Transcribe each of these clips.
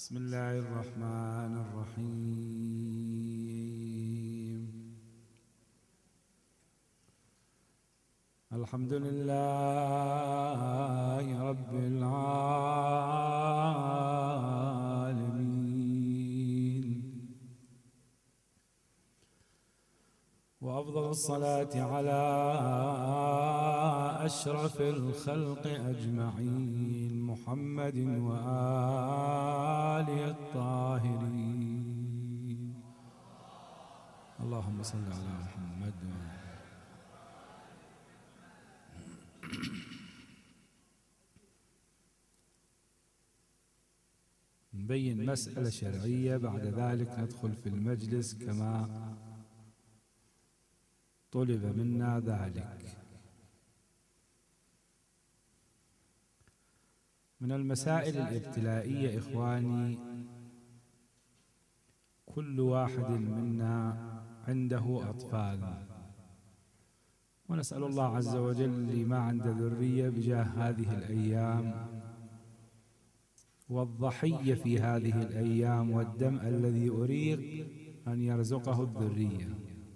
بسم الله الرحمن الرحيم. الحمد لله رب العالمين، وأفضل الصلاة على أشرف الخلق أجمعين محمد وآله الطاهرين. اللهم صل على محمد. نبين مسألة شرعية، بعد ذلك ندخل في المجلس كما طلب منا ذلك. من المسائل الابتلائية إخواني، كل واحد منا عنده أطفال، ونسأل الله عز وجل اللي ما عنده ذرية بجاه هذه الأيام والضحية في هذه الأيام والدم الذي أريق أن يرزقه الذرية.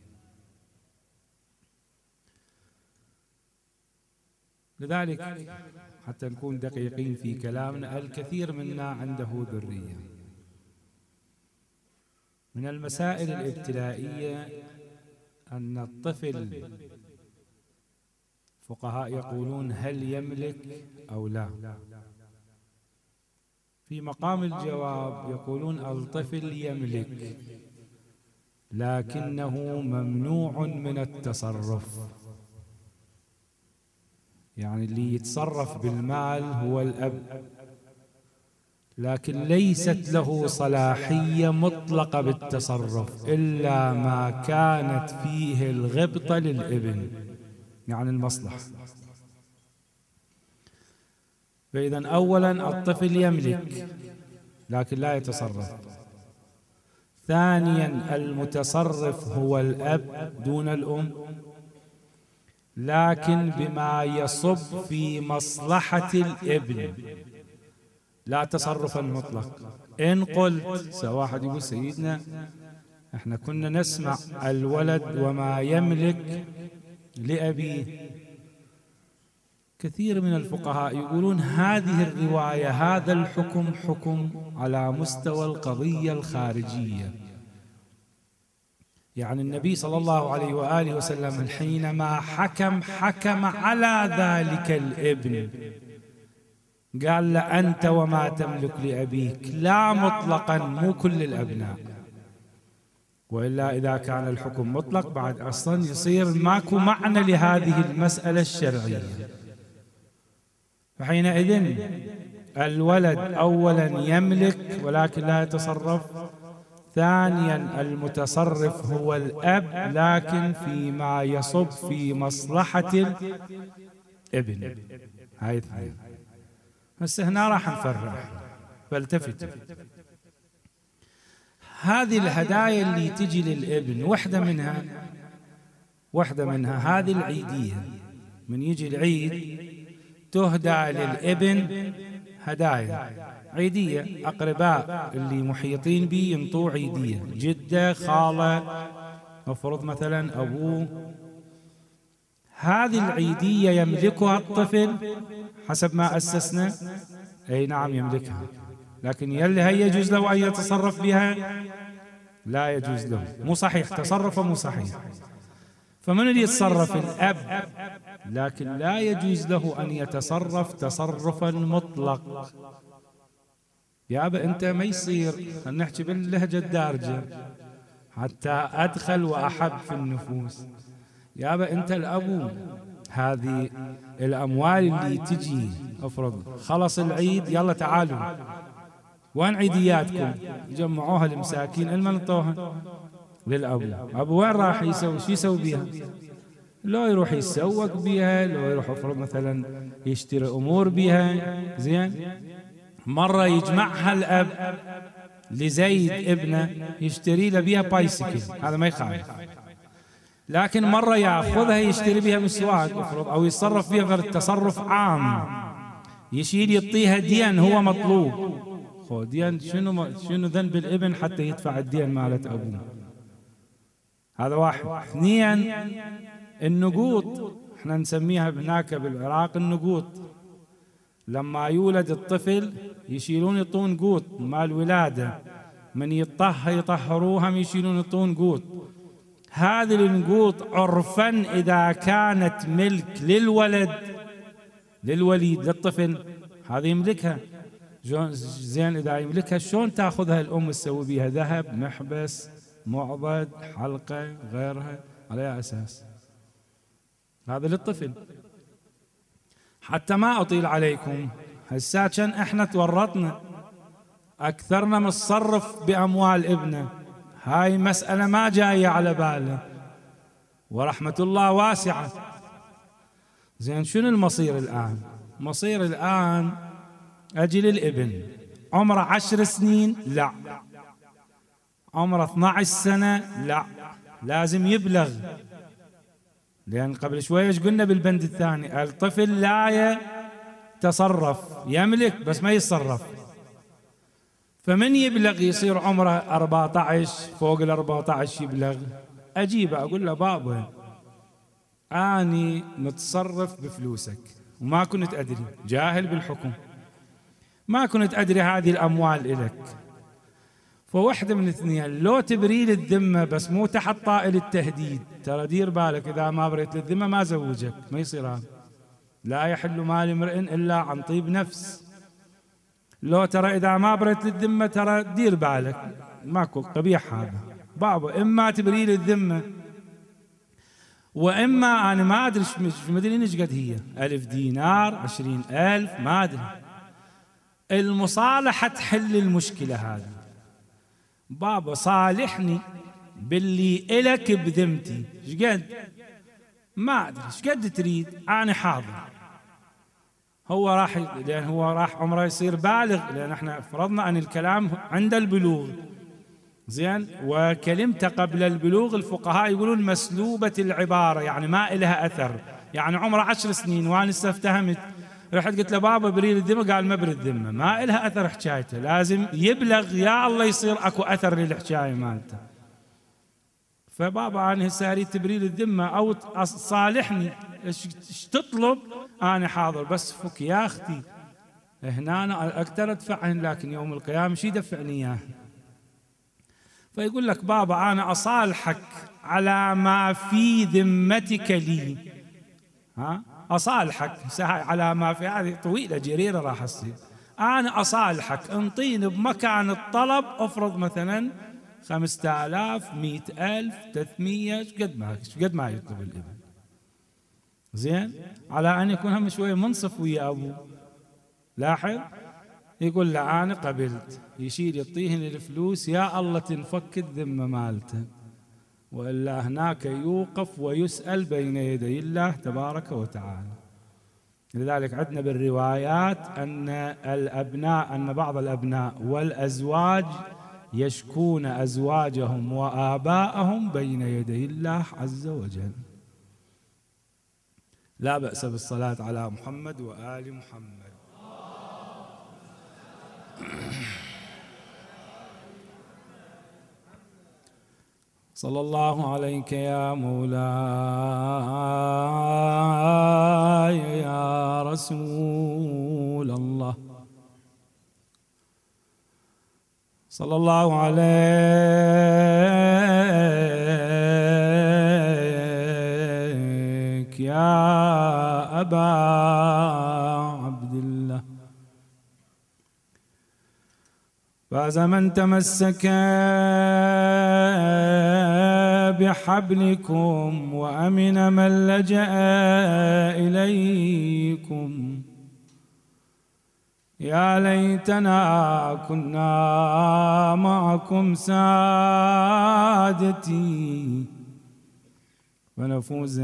لذلك حتى نكون دقيقين في كلامنا، الكثير منا عنده ذرية. من المسائل الابتلائية أن الطفل، فقهاء يقولون هل يملك أو لا؟ في مقام الجواب يقولون الطفل يملك، لكنه ممنوع من التصرف. يعني اللي يتصرف بالمال هو الأب، لكن ليست له صلاحية مطلقة بالتصرف إلا ما كانت فيه الغبطة للابن، يعني المصلحة. فإذا أولا الطفل يملك لكن لا يتصرف. ثانيا المتصرف هو الأب دون الأم، لكن بما يصب في مصلحة الابن، لا تصرف المطلق. إن قلت واحد يقول سيدنا احنا كنا نسمع الولد وما يملك لأبيه، كثير من الفقهاء يقولون هذه الرواية هذا الحكم حكم على مستوى القضية الخارجية. يعني النبي صلى الله عليه وآله وسلم حينما حكم على ذلك الابن قال له أنت وما تملك لأبيك، لا مطلقا، مو كل الأبناء، وإلا إذا كان الحكم مطلق بعد أصلا يصير ماكو معنى لهذه المسألة الشرعية. فحينئذ الولد أولا يملك ولكن لا يتصرف، ثانيا المتصرف هو الأب لكن فيما يصب في مصلحة الابن. هاي اثنين. بس هنا راح نفرح، فالتفتوا. هذه الهدايا اللي تجي للابن واحدة منها هذه العيدية. من يجي العيد تهدى للابن هدايا عيدية، أقرباء اللي محيطين به ينطوه عيدية، جدة، خالة، مفروض مثلا أبوه. هذه العيدية يملكها الطفل حسب ما أسسنا، أي نعم يملكها، لكن هل يجوز له أن يتصرف بها؟ لا يجوز له، مو صحيح، تصرفه مو صحيح. فمن اللي يتصرف؟ الأب، لكن لا يجوز له أن يتصرف تصرفا مطلق. يا أبا أنت ما يصير، خلينا نحكي باللهجة الدارجة حتى أدخل وأحب في النفوس. يا أبا أنت الأبو، هذه الأموال اللي تجي أفرض خلص العيد يلا تعالوا، وين عيدياتكم؟ جمعوها المساكين، المنطوها للأبو. أبو وين راح يسوي؟ شو يسوي بيها؟ لو يروح يتسوق بيها، لو يروح أفرض مثلا يشتري أمور بيها. زين، مرة يجمعها الأب لزيد ابنه يشتري له بيها بايسكل، هذا ما يخالف. لكن مرة يأخذها يشتري بها مسواق أفرض، أو يتصرف بها في التصرف عام، يشيل يعطيها دين هو مطلوب، دين شنو ذنب الابن حتى يدفع الدين مالت أبوه؟ هذا واحد. اثنين، النقوط، احنا نسميها هناك بالعراق النقوط. لما يولد الطفل يشيلون يطون قوط مال ولادة، من يطهروها يشيلون يطون قوط. هذه النقوط عرفا إذا كانت ملك للوليد للطفل هذه يملكها. زين إذا يملكها شلون تأخذها الأم تسوي بها؟ ذهب، محبس، معضد، حلقة، غيرها، على أساس هذا للطفل. حتى ما أطيل عليكم، هسا كان احنا تورطنا أكثرنا متصرف بأموال ابنه، هاي مسألة ما جاية على باله، ورحمة الله واسعة. زين شنو المصير الآن؟ مصير الآن أجل الابن عمره 10 سنين لا، عمره 12 سنة لا، لازم يبلغ. لأن قبل شوية ايش قلنا بالبند الثاني؟ الطفل لا يتصرف، يملك بس ما يتصرف. فمن يبلغ يصير عمره 14، فوق 14 يبلغ، أجيبه أقول له بابا أني متصرف بفلوسك وما كنت أدري، جاهل بالحكم، ما كنت أدري هذه الأموال إلك. فوحدة من اثنين، لو تبريل الذمة بس مو تحت طائل التهديد، ترى دير بالك إذا ما بريت للذمة ما زوجك، ما يصير هذا، لا يحل مال امرئ إلا عن طيب نفس. لو ترى إذا ما بريت للذمة ترى دير بالك، ماكو قبيح هذا بابا، إما تبريل الذمة وإما أنا ما أدري ما أدري إيش قد هي، 1000 دينار 20,000 ما أدري. المصالحة تحل المشكلة هذه. بابا صالحني باللي إلك بذمتي، ايش قد؟ ما أدري ايش قد تريد، أنا حاضر. هو راح، لأن هو راح عمره يصير بالغ، لأن احنا فرضنا أن الكلام عند البلوغ. زين، وكلمته قبل البلوغ الفقهاء يقولون مسلوبة العبارة، يعني ما إلها أثر. يعني عمره 10 سنين وأنا استفتهمت، رحت قلت له بابا بريد الذمة، قال ما بريد الذمة، ما إلها أثر حكايته، لازم يبلغ يا الله يصير أكو أثر للحكاية مالته. فبابا أنا هسه أريد تبريد الذمة أو صالحني، إيش تطلب؟ أنا حاضر، بس فك يا أختي، هنا أنا أقدر أدفعهن، لكن يوم القيامة شي دفعني إياه. فيقول لك بابا أنا أصالحك على ما في ذمتك لي، ها أصالحك على ما في، هذه طويلة جريرة راح تصير. أنا أصالحك، انطيني بمكان الطلب، أفرض مثلا 5000 100,000 300، قد ما يطلب الابن. زين، على أن يكون هم شوية منصف ويا أبوه. لاحظ، يقول له أنا قبلت، يشيل يعطيهن الفلوس، يا الله تنفك الذمة مالته، وإلا هناك يوقف ويسأل بين يدي الله تبارك وتعالى. لذلك عندنا بالروايات أن بعض الأبناء والأزواج يشكون أزواجهم وآباءهم بين يدي الله عز وجل. لا بأس بالصلاة على محمد وآل محمد. صلى الله عليك يا مولاي يا رسول الله، صلى الله عليك يا أبا عبد الله. فاز من تمسك بحبلكم وأمن من لجأ إليكم. يا ليتنا كنا معكم سادتي فنفوز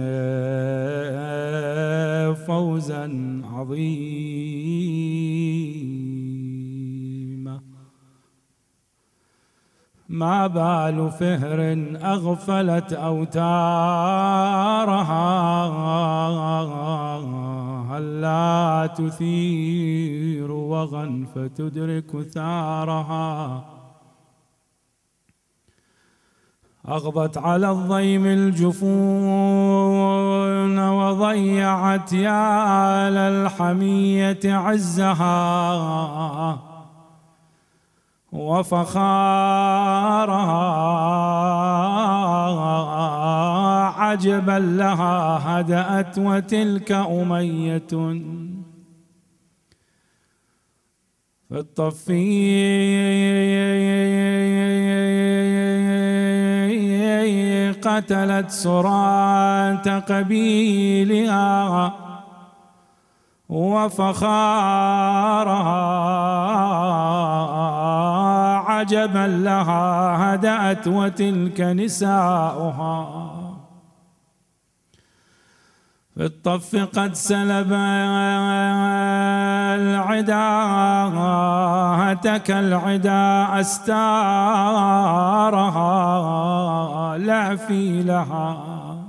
فوزا عظيما. ما بال فهر أغفلت أوتارها، هلا تثير وغا فتدرك ثارها. أغضت على الضيم الجفون وضيعت يا للحمية عزها وفخارها. عجبا لها هدأت وتلك أمية في الطفي قتلت سرات قبيلها وفخارها. عجبا لها هدأت وتلك نساؤها في الطف قد سلب العدا هتك العدا أستارها. لعفي لها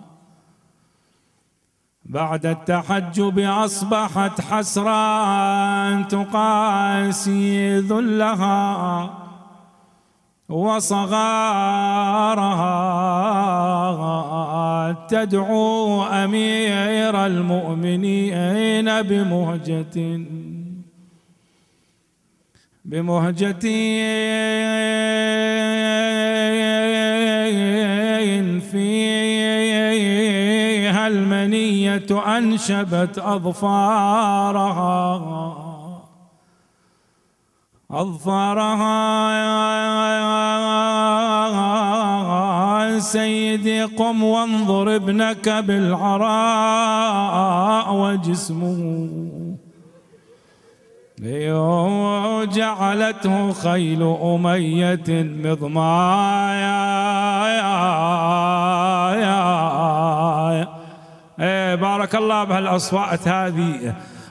بعد التحجب أصبحت حسرا تقاسي ذلها وصغارها. تدعو أمير المؤمنين بمهجة فيها المنية أنشبت أظفارها. سيدي قم وانظر ابنك بالعراء وجسمه جعلته خيل أمية مضمايا. بارك الله بهالأصوات هذه.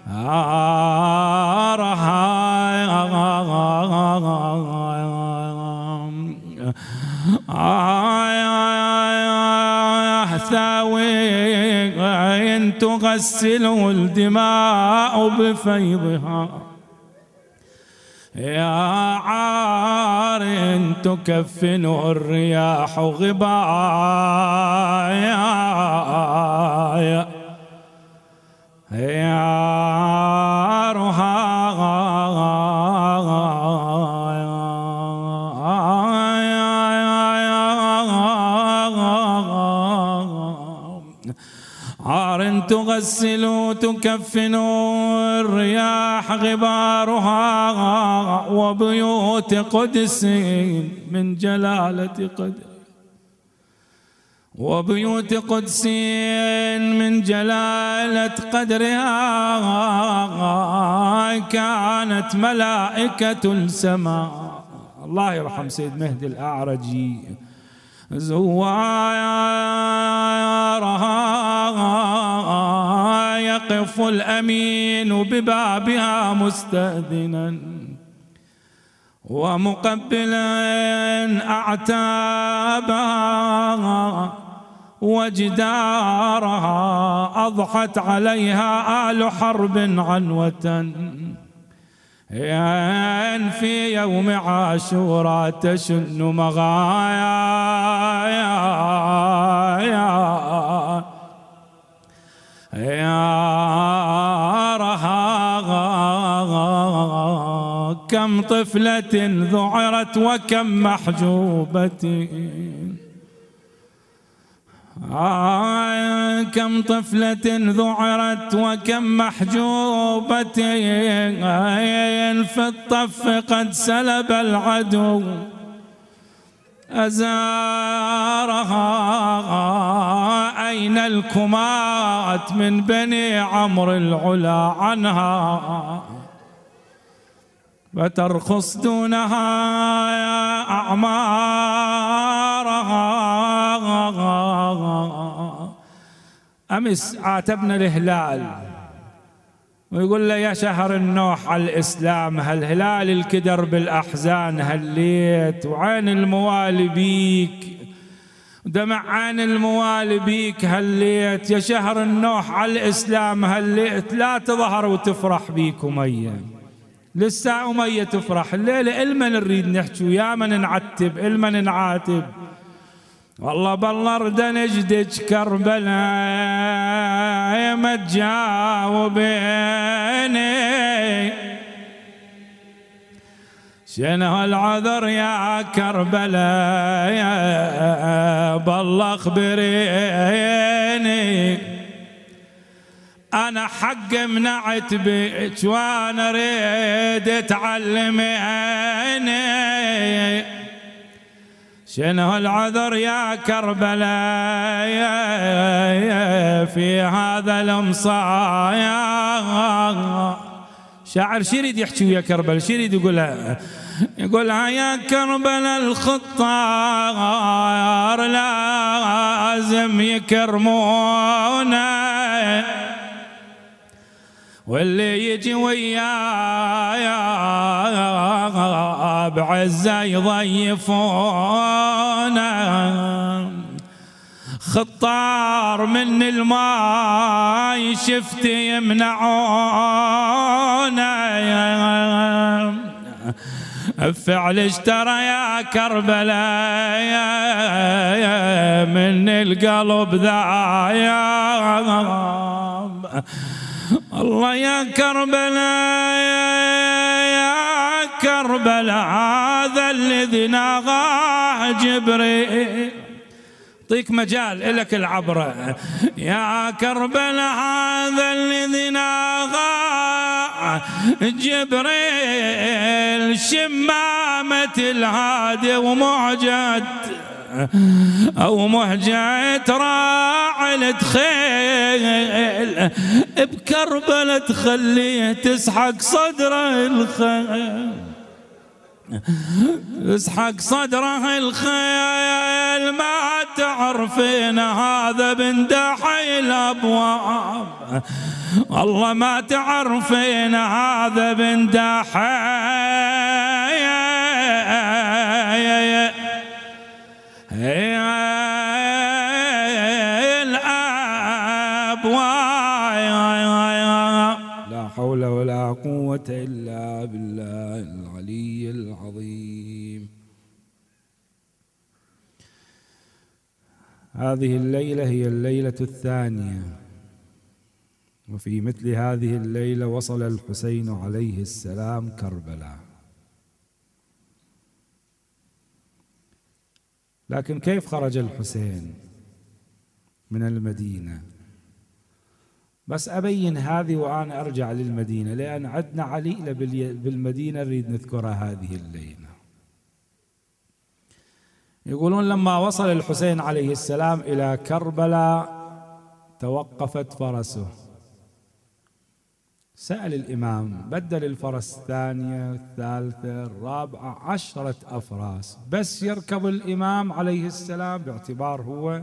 ثاوي تغسله الدماء بفيضها يا عار تكفنه الرياح غبايا. يا رها عار تغسل تكفن الرياح غبارها وبيوت قدس من جلالة قدر وبيوت قدس من جلالة قدرها كانت ملائكة السماء. الله يرحم سيد مهدي الأعرجي زوارها يقف الأمين ببابها مستأذنا ومقبلا أعتابها وجدارها. أضحت عليها آل حرب عنوة في يوم عاشوراء تشن مغايا. يا رها كم طفلة ذعرت وكم محجوبة كم طفلة ذعرت وكم محجوبة في الطف قد سلب العدو أزارها. أين الكمات من بني عمرو العلا عنها فترخص دونها أعمارها. أمس عاتبنا الهلال ويقول له يا شهر النوح على الإسلام هالهلال الكدر بالأحزان هليت وعين الموالي بيك دمع عن الموالي بيك هليت، يا شهر النوح على الإسلام هليت، لا تظهر وتفرح بيك أمية، لسه أمية تفرح الليلة. إلمن نريد نحكي ويا من نعتب، إلمن نعاتب. والله بالله رد نجدج كربلاء ما تجاوبيني، شنو العذر يا كربلاء يا بالله اخبريني. انا حق منعت بك وانا اريد تعلميني، شنو العذر يا كربلاء في هذا المصايا. شاعر شريد يحكي ويا كربلاء، شريد يقولها يا كربلاء الخطار لازم يكرمونا، واللي يجي ويايا بعزة يضيفونا. خطار من الماء شفت يمنعونا، فعل اشترى يا كربلاء من القلب ذايا. الله يا كربلاء يا كربلاء هذا الذي ناغاه جبريل، يعطيك مجال إلك العبرة. يا كربلاء هذا الذي ناغاه جبريل، شمامة الهادي ومهجة أو مهجة راعي تخيل، بكربلاء تخليه تسحق صدره الخيل، تسحق صدره الخيل. ما تعرفين هذا بن دحي الأبواب، والله ما تعرفين هذا بن دحي لا حول ولا قوة إلا بالله العلي العظيم. هذه الليلة هي الليلة الثانية، وفي مثل هذه الليلة وصل الحسين عليه السلام كربلاء. لكن كيف خرج الحسين من المدينة؟ بس أبين هذه وأنا أرجع للمدينة، لأن عندنا عليلة بالمدينة نريد نذكرها هذه الليلة. يقولون لما وصل الحسين عليه السلام إلى كربلاء توقفت فرسه، سأل الإمام بدل الفرس الثانية الثالثة الرابعة 10 أفراس بس يركب الإمام عليه السلام، باعتبار هو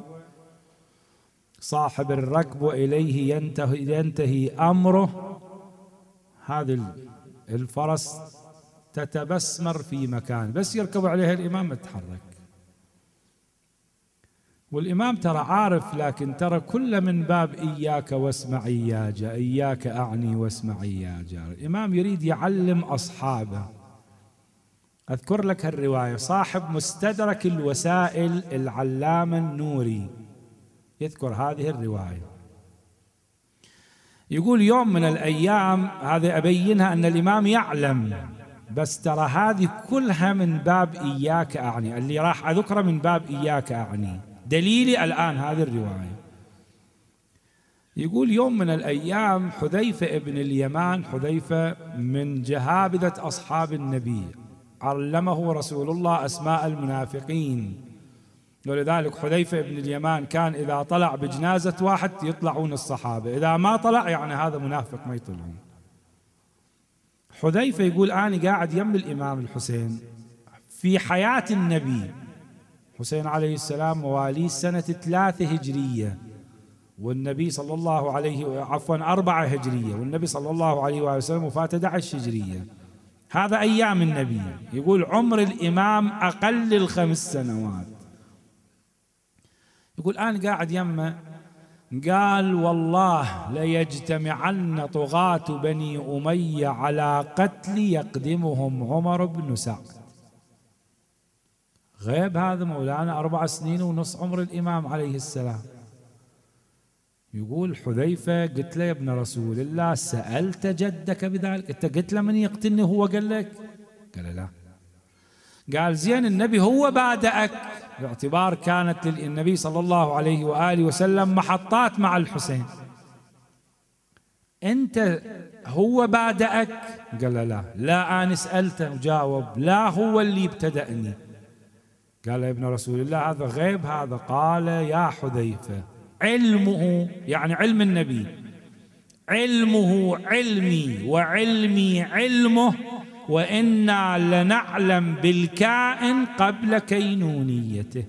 صاحب الركب وإليه ينتهي أمره. هذه الفرس تتبسمر في مكان، بس يركب عليها الإمام يتحرك. والإمام ترى عارف، لكن ترى كل من باب إياك واسمع إياجا، إياك أعني واسمع إياجا. الإمام يريد يعلم أصحابه. أذكر لك هالرواية، صاحب مستدرك الوسائل العلامة النوري يذكر هذه الرواية. يقول يوم من الأيام، هذه أبينها أن الإمام يعلم، بس ترى هذه كلها من باب إياك أعني، اللي راح أذكره من باب إياك أعني، دليلي الآن هذه الرواية. يقول يوم من الأيام حذيفة ابن اليمان، حذيفة من جهابذة أصحاب النبي، علمه رسول الله أسماء المنافقين، ولذلك حذيفة ابن اليمان كان إذا طلع بجنازة واحد يطلعون الصحابة، إذا ما طلع يعني هذا منافق ما يطلعون. حذيفة يقول أنا قاعد يم الإمام الحسين في حياة النبي. حسين عليه السلام مواليد سنة 3 هجرية، والنبي صلى الله عليه 4 هجرية، والنبي صلى الله عليه وسلم وفاته 11 هجرية. هذا أيام النبي. يقول عمر الإمام أقل 5 سنوات. يقول أنا قاعد يمه، قال والله ليجتمعن طغاة بني أمية على قتل يقدمهم عمر بن سعد. غيب هذا مولانا 4 سنين ونص عمر الإمام عليه السلام. يقول حذيفة قلت له يا ابن رسول الله سألت جدك بذلك؟ أنت قلت له من يقتلني هو قال لك؟ قال لا. قال زين النبي هو بادأك، باعتبار كانت للنبي صلى الله عليه وآله وسلم محطات مع الحسين، أنت هو بادأك؟ قال لا. لا أنا سألته وجاوب لا هو اللي ابتدأني. قال يا ابن رسول الله هذا غيب هذا. قال يا حذيفة علمه يعني علم النبي، علمه علمي وعلمي علمه، وإنا لنعلم بالكائن قبل كينونيته.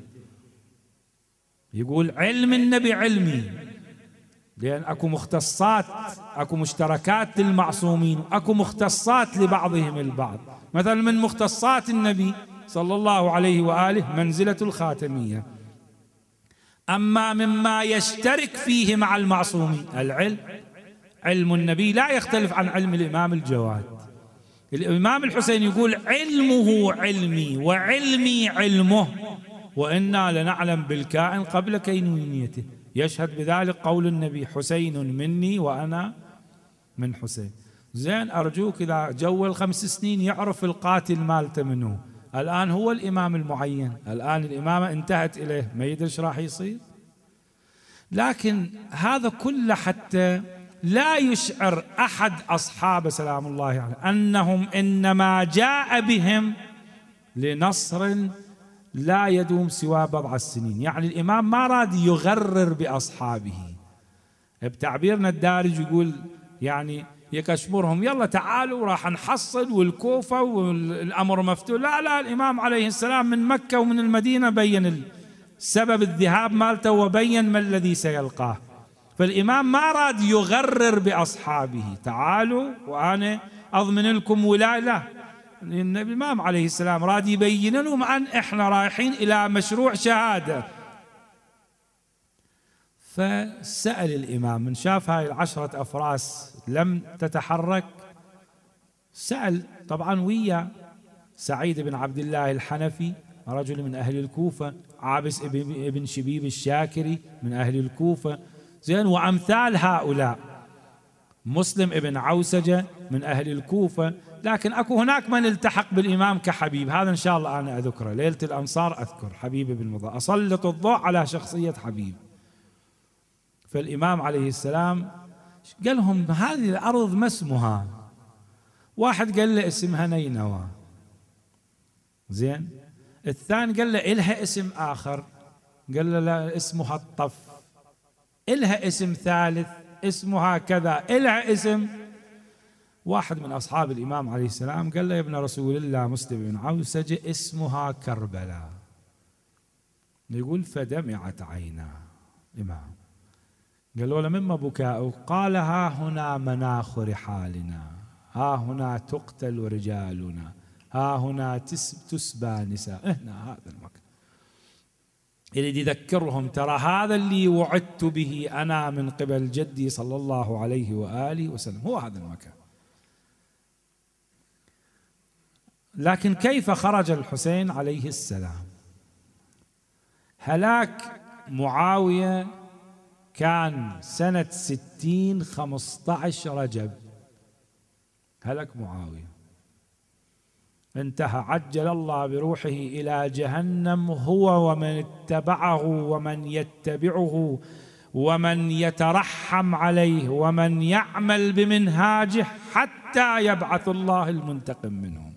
يقول علم النبي علمي، لأن أكو مختصات، أكو مشتركات للمعصومين، أكو مختصات لبعضهم البعض. مثلا من مختصات النبي صلى الله عليه وآله منزلة الخاتمية. أما مما يشترك فيه مع المعصومين العلم، علم النبي لا يختلف عن علم الإمام الجواد. الإمام الحسين يقول علمه علمي وعلمي علمه، وإنا لنعلم بالكائن قبل كينونيته. يشهد بذلك قول النبي حسين مني وأنا من حسين. زين أرجوك إذا جول 5 سنين يعرف القاتل مالته منه. الآن هو الإمام المعين، الآن الإمامة انتهت إليه، ما يدري ايش راح يصير. لكن هذا كله حتى لا يشعر أحد أصحابه سلام الله عليه أنهم إنما جاء بهم لنصر لا يدوم سوى بضع السنين. يعني الإمام ما راد يغرر بأصحابه، بتعبيرنا الدارج يقول يعني يكشمرهم يلا تعالوا راح نحصل والكوفة والأمر مفتوح. لا لا، الإمام عليه السلام من مكة ومن المدينة بين سبب الذهاب مالته وبين ما الذي سيلقاه. فالإمام ما راد يغرر بأصحابه تعالوا وأنا أضمن لكم ولاية، لا، الإمام عليه السلام راد يبين لهم أن إحنا رايحين إلى مشروع شهادة. فسأل الإمام من شاف هاي 10 أفراس لم تتحرك، سأل طبعا ويا سعيد بن عبد الله الحنفي رجل من أهل الكوفة، عابس ابن شبيب الشاكري من أهل الكوفة، زين، وأمثال هؤلاء، مسلم ابن عوسجة من أهل الكوفة. لكن أكو هناك من التحق بالإمام كحبيب، هذا إن شاء الله أنا أذكره ليلة الأنصار، أذكر حبيب بن مضاء، أسلط الضوء على شخصية حبيب. فالإمام عليه السلام قال لهم هذه الأرض ما اسمها؟ واحد قال له اسمها نينوى، زين، الثاني قال له إلها اسم آخر، قال له لا اسمها الطف، إلها اسم ثالث اسمها كذا، إلها اسم. واحد من أصحاب الإمام عليه السلام قال له يا ابن رسول الله مسلم بن عوسجة اسمها كربلاء. يقول فدمعت عيناه الإمام، قالوا له مما بكاؤك؟ قال ها هنا مناخ رحالنا، ها هنا تقتل رجالنا، ها هنا تسبى نساء، هنا هذا المكان. يريد يذكرهم ترى هذا اللي وعدت به أنا من قبل جدي صلى الله عليه وآله وسلم، هو هذا المكان. لكن كيف خرج الحسين عليه السلام؟ هلاك معاوية كان سنة 60 15 رجب، هلك معاوية، انتهى عجل الله بروحه إلى جهنم هو ومن اتبعه ومن يتبعه ومن يترحم عليه ومن يعمل بمنهاجه حتى يبعث الله المنتقم منهم.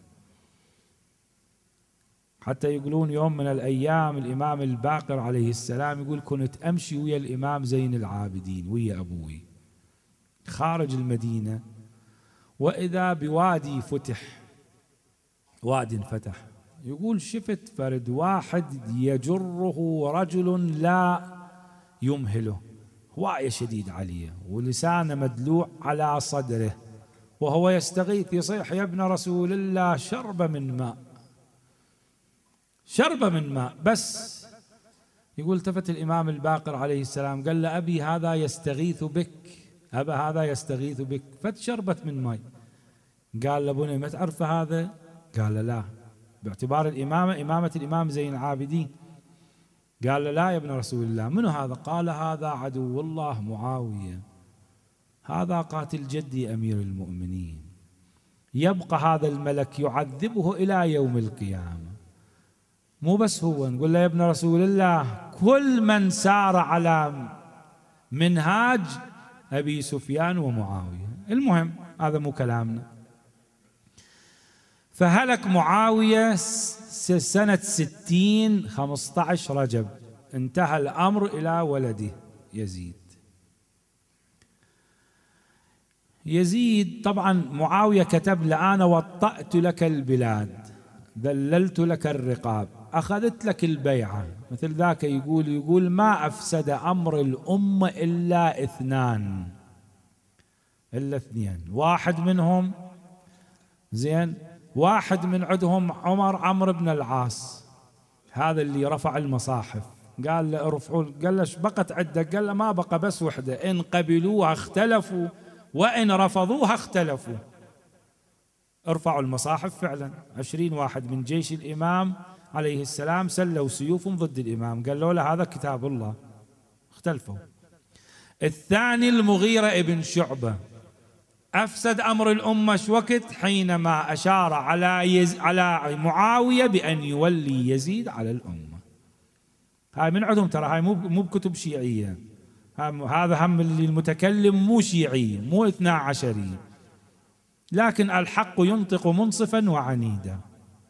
حتى يقولون يوم من الأيام الإمام الباقر عليه السلام يقول كنت أمشي ويا الإمام زين العابدين ويا أبوي خارج المدينة، وإذا بوادي فتح، واد انفتح، يقول شفت فرد واحد يجره رجل لا يمهله، هواية شديد عليه ولسانه مدلوع على صدره، وهو يستغيث يصيح يا ابن رسول الله شربة من ماء، شربة من ماء بس. يقول التفت الإمام الباقر عليه السلام قال له أبي هذا يستغيث بك، أبا هذا يستغيث بك، فتشربت من ماء. قال له بني ما تعرف هذا؟ قال له لا، باعتبار الإمامة إمامة الإمام زين العابدين. قال له لا يا ابن رسول الله. منو هذا؟ قال هذا عدو الله معاوية، هذا قاتل جدي أمير المؤمنين، يبقى هذا الملك يعذبه إلى يوم القيامة. مو بس هو، نقول له يا ابن رسول الله كل من سار على منهاج أبي سفيان ومعاوية. المهم هذا مو كلامنا. فهلك معاوية سنة 60 15 رجب، انتهى الأمر إلى ولده يزيد. يزيد طبعا معاوية كتب له أنا وطأت لك البلاد، ذللت لك الرقاب، أخذت لك البيعة. مثل ذاك يقول ما أفسد أمر الأمة إلا اثنان، إلا اثنين، واحد منهم زين، واحد من عندهم عمرو بن العاص، هذا اللي رفع المصاحف. قال له ارفعوا، قال له ايش بقت عندك؟ قال له ما بقى بس وحده، إن قبلوها اختلفوا وإن رفضوها اختلفوا. ارفعوا المصاحف. فعلا 20 واحد من جيش الإمام عليه السلام سلوا سيوفهم ضد الإمام، قالوا له هذا كتاب الله، اختلفوا. الثاني المغيرة ابن شعبة أفسد أمر الأمة شو وقت؟ حينما أشار على معاوية بأن يولي يزيد على الأمة. هاي من عندهم ترى، هاي مو بكتب شيعية، هذا هم اللي المتكلم مو شيعي مو 12، لكن الحق ينطق منصفا وعنيدا.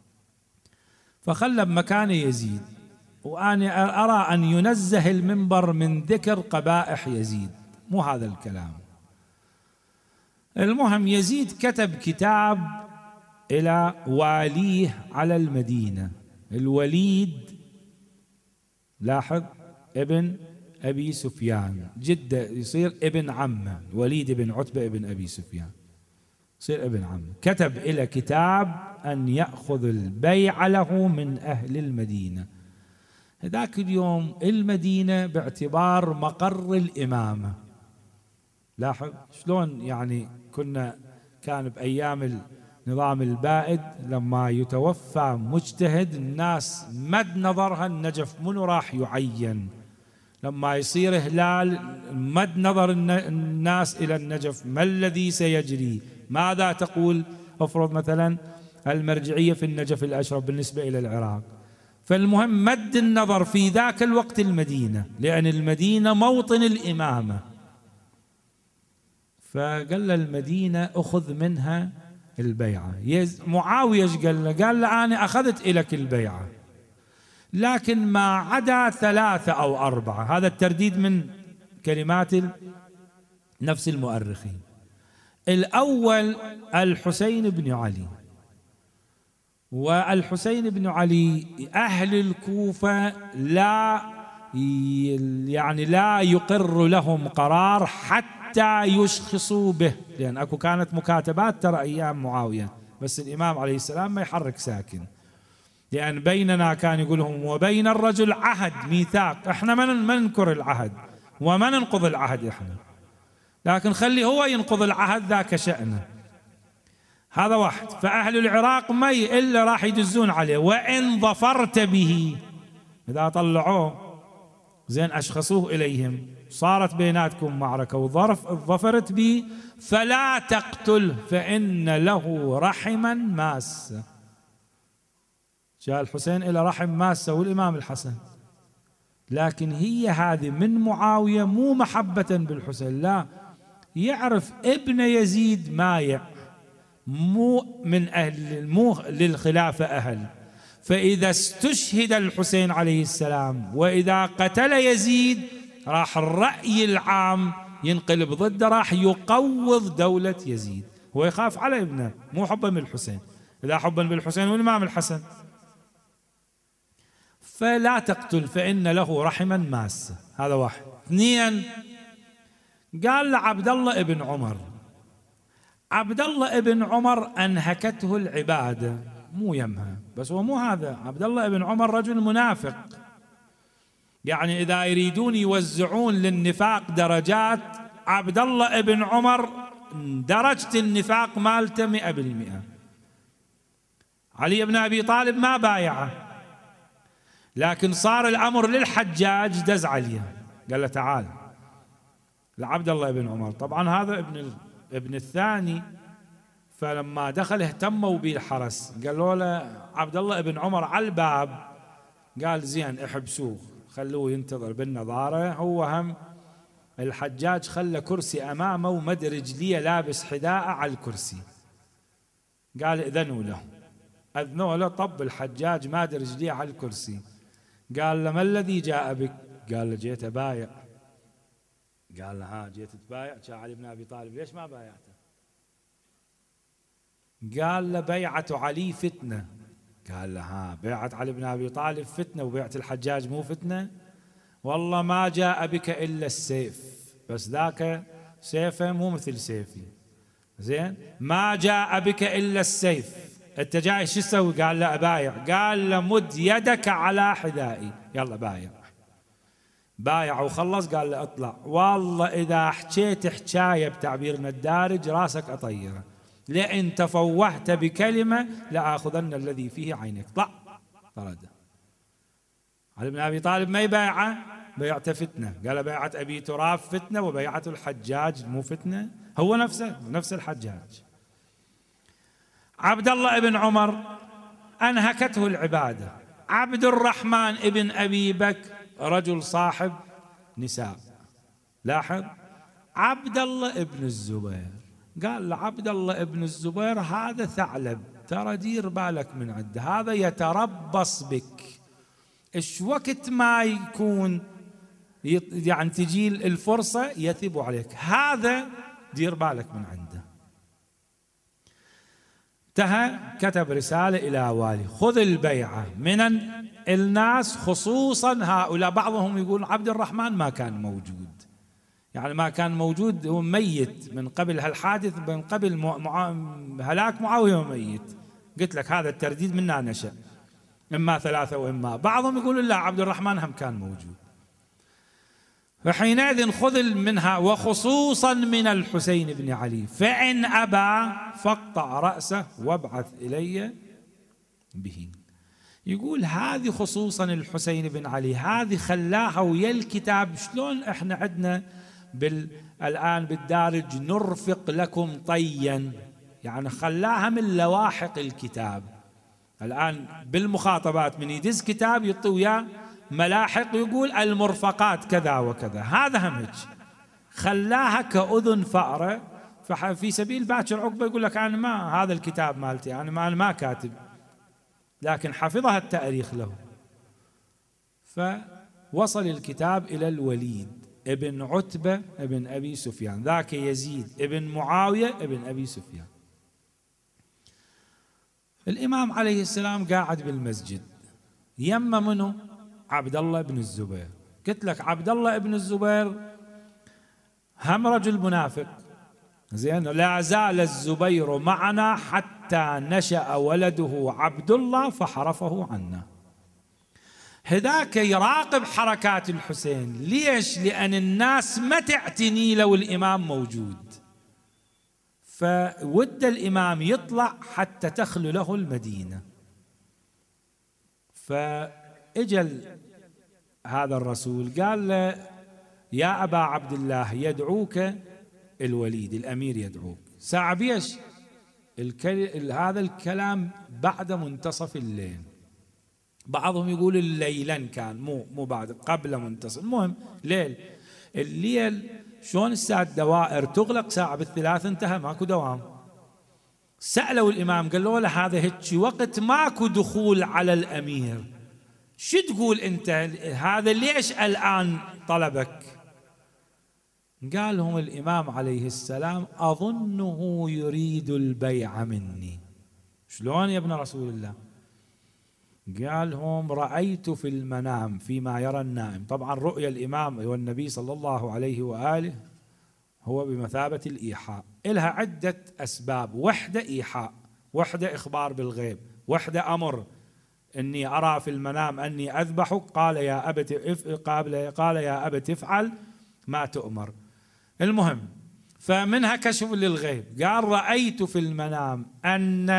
فخلى بمكان يزيد، وأنا أرى أن ينزه المنبر من ذكر قبائح يزيد، مو هذا الكلام. المهم يزيد كتب كتاب إلى واليه على المدينة، الوليد، لاحظ، ابن أبي سفيان، جده يصير ابن عمه، الوليد بن عتبة ابن أبي سفيان يصير ابن عمه. كتب إلى كتاب أن يأخذ البيع له من أهل المدينة. ذاك اليوم المدينة باعتبار مقر الإمامة، لاحظ شلون يعني كان بأيام النظام البائد لما يتوفى مجتهد الناس مد نظرها النجف منو راح يعين، لما يصير هلال مد نظر الناس إلى النجف ما الذي سيجري، ماذا تقول افرض مثلا المرجعية في النجف الأشرف بالنسبة إلى العراق. فالمهم مد النظر في ذاك الوقت المدينة، لأن المدينة موطن الإمامة. فقال له المدينة أخذ منها البيعة. معاوية ايش قال له؟ قال له أنا أخذت إليك البيعة، لكن ما عدا 3 أو 4، هذا الترديد من كلمات نفس المؤرخين. الأول الحسين بن علي، والحسين بن علي أهل الكوفة لا يقر لهم قرار حتى يشخصوا به، لأن أكو كانت مكاتبات ترى أيام معاوية، بس الإمام عليه السلام ما يحرك ساكن، لأن بيننا كان يقولهم وبين الرجل عهد ميثاق، احنا ما ننكر العهد وما ننقض العهد احنا، لكن خلي هو ينقض العهد ذاك شأنه. هذا واحد. فأهل العراق ما إلا راح يدزون عليه، وإن ظفرت به، إذا طلعوه زين أشخصوه إليهم، صارت بيناتكم معركة وظفرت به فلا تقتل فإن له رحما ماسة. جاء الحسين إلى رحم ماسة والإمام الحسن، لكن هي هذه من معاوية مو محبة بالحسين، لا، يعرف ابن يزيد مايع، مو من أهل، مو للخلافة أهل. فإذا استشهد الحسين عليه السلام وإذا قتل يزيد راح الرأي العام ينقلب ضده، راح يقوض دولة يزيد. هو يخاف على ابنه مو حبا بالحسين، إذا حبا بالحسين والإمام الحسن. فلا تقتل فإن له رحما ماسة، هذا واحد. 2 قال لعبد الله ابن عمر، عبد الله ابن عمر أنهكته العبادة، مو يمها، بس هو مو هذا، عبد الله ابن عمر رجل منافق، يعني إذا يريدون يوزعون للنفاق درجات، عبد الله ابن عمر درجة النفاق مالته 100%. علي بن أبي طالب ما بايعه، لكن صار الأمر للحجاج دز عليه، قال له تعال لعبد الله بن عمر. طبعا هذا ابن الثاني، فلما دخل اهتموا به الحرس، قالوا له عبد الله بن عمر على الباب، قال زين احبسوه خلوه ينتظر بالنظارة. هو هم الحجاج خلى كرسي أمامه ومد رجليه لابس حذاءه على الكرسي، قال إذنوا له. أذنوا له، طب الحجاج ماد رجليه على الكرسي، قال له ما الذي جاء بك؟ قال له جيت أبايع. قال له ها جيت تبايع؟ جاء علي بن أبي طالب ليش ما بايعته؟ قال له بيعة علي فتنة. قال له ها بيعة علي بن أبي طالب فتنة وبيعة الحجاج مو فتنة؟ والله ما جاء بك إلا السيف، بس ذاك سيفه مو مثل سيفي. زين، ما جاء بك إلا السيف، أنت جاي شو تسوي؟ قال له أبايع. قال له مد يدك على حذائي، يلا بايع. بايع وخلص، قال له اطلع، والله إذا حكيت حكاية بتعبيرنا الدارج راسك أطيره، لئن تفوهت بكلمة لآخذن الذي فيه عينك. طلع طرده. علي بن أبي طالب ما يبايعه، بيعته فتنة. قال بيعة أبي تراب فتنة وبيعة الحجاج مو فتنة، هو نفس الحجاج. عبد الله بن عمر أنهكته العبادة. عبد الرحمن ابن أبي بكر رجل صاحب نساء. لاحظ، عبد الله ابن الزبير قال لعبد الله ابن الزبير هذا ثعلب، ترى دير بالك من عنده، هذا يتربص بك، ايش وقت ما يكون يعني تجي الفرصة يثب عليك، هذا دير بالك من عنده. انتهى، كتب رسالة إلى والي خذ البيعة من الناس خصوصا هؤلاء. بعضهم يقول عبد الرحمن ما كان موجود، يعني ما كان موجود، هو ميت من قبل هالحادث، من قبل هلاك معاوية ميت. قلت لك هذا الترديد منا نشأ، إما ثلاثة وإما. بعضهم يقول لا عبد الرحمن هم كان موجود. فحينئذ خذ منها وخصوصا من الحسين بن علي، فإن أبى فاقطع رأسه وابعث إلي به. يقول هذه خصوصا الحسين بن علي، هذه خلاها ويا الكتاب. شلون احنا عندنا الآن بالدارج نرفق لكم طيا، يعني خلاها من لواحق الكتاب. الآن بالمخاطبات من يدز كتاب يعطي وياه ملاحق، يقول المرفقات كذا وكذا، هذا همج خلاها كأذن فأرة. ففي سبيل باكر عقبة يقول لك أنا ما هذا الكتاب مالتي، أنا ما كاتب، لكن حفظها التاريخ له. فوصل الكتاب إلى الوليد ابن عتبة ابن أبي سفيان، ذاك يزيد ابن معاوية ابن أبي سفيان. الإمام عليه السلام قاعد بالمسجد، يم منه عبد الله بن الزبير. قلت لك عبد الله بن الزبير هم رجل منافق. زين، لا زال الزبير معنا حتى نشأ ولده عبد الله فحرفه عنا. هذاك يراقب حركات الحسين، ليش؟ لأن الناس ما تعتني لو الإمام موجود، فود الإمام يطلع حتى تخلو له المدينة. فإجل هذا الرسول قال له يا أبا عبد الله يدعوك الوليد، الأمير يدعوك. ساعة بيش هذا الكلام بعد منتصف الليل، بعضهم يقول الليلا كان، مو بعد، قبل منتصف، المهم ليل. الليل شلون الساعة الدوائر تغلق ساعة بالثلاث، انتهى ماكو دوام. سألوا الإمام قالوا له هذا هيك وقت ماكو دخول على الأمير، شو تقول أنت؟ هذا ليش الآن طلبك؟ قال لهم الإمام عليه السلام أظنه يريد البيع مني. شلون يا ابن رسول الله؟ قال لهم رأيت في المنام فيما يرى النائم. طبعا رؤيا الإمام والنبي صلى الله عليه وآله هو بمثابة الإيحاء، إلها عدة أسباب، وحدة إيحاء، وحدة إخبار بالغيب، وحدة أمر إني أرى في المنام أني أذبحك، قال يا أبت افعل ما تؤمر. المهم، فمنها كشف للغيب. قال رأيت في المنام أن